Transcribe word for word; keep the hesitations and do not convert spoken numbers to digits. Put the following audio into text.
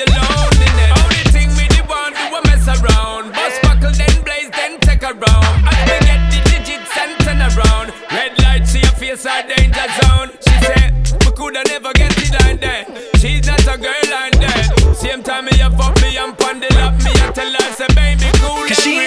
your loneliness. Only thing me the want do a mess around. Bust buckle then blaze then take a round. As me get the digits and turn around. Red light see your face a danger zone. She said we coulda never get it like that. She's not a girl like that. Same time me a fuck me and pon the lap me a tell her say baby cool and